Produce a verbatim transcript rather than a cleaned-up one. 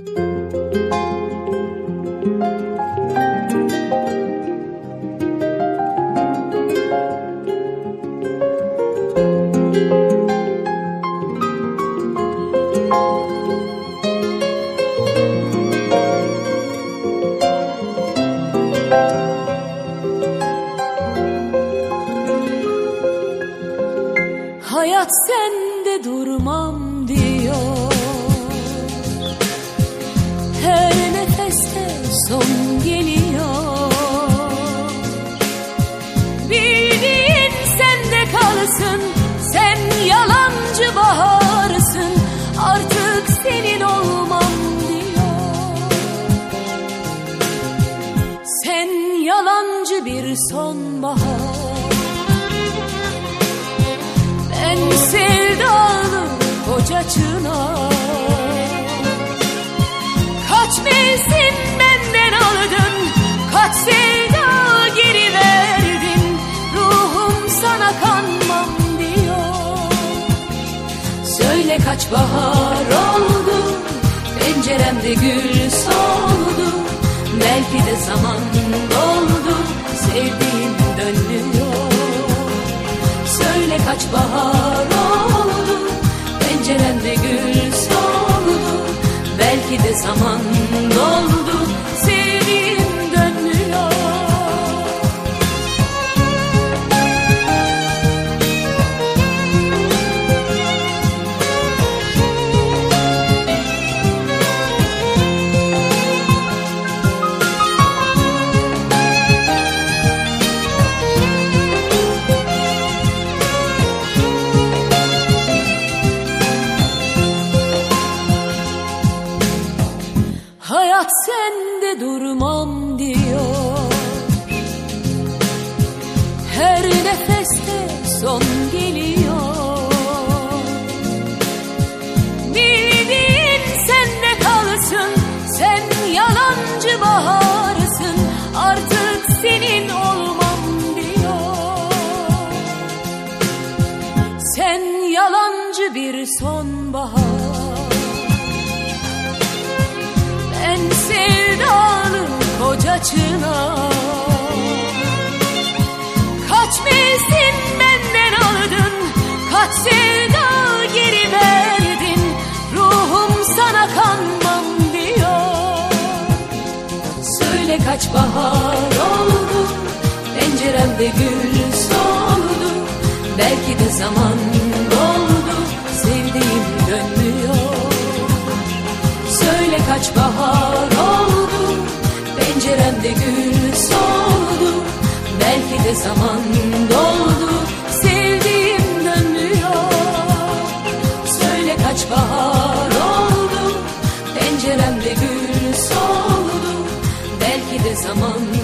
Hayat sende durmam diyor, her nefeste son geliyor. Bildiğin sende kalsın, sen yalancı baharsın, artık senin olmam diyor. Sen yalancı bir sonbahar, ben sevdalı koca çınar. Kaç mevsim benden aldın, kaç sevda geri verdin, ruhum sana kanmam diyor. Söyle kaç bahar oldu, penceremde gül soldu, belki de zaman doldu, sevdiğim dönmüyor. Söyle kaç bahar oldu, penceremde gül soldu, belki de zaman doldu, sevdiğim dönmüyor. Hayat sende durmam diyor, her nefeste son geliyor. Bildiğin sende kalsın, sen yalancı baharsın, artık senin olmam diyor. Sen yalancı bir sonbahar, ben sevdalı koca çınar. Kaç mevsim benden aldın, kaç sevda geri verdin, ruhum sana kanmam diyor. Söyle kaç bahar oldu, penceremde gül soldu, belki de zaman doldu, sevdiğim dönmüyor. Söyle kaç bahar oldu, penceremde gül soldu, belki de zaman doldu, sevdiğim dönmüyor. Söyle kaç bahar oldu, penceremde gül soldu, belki de zaman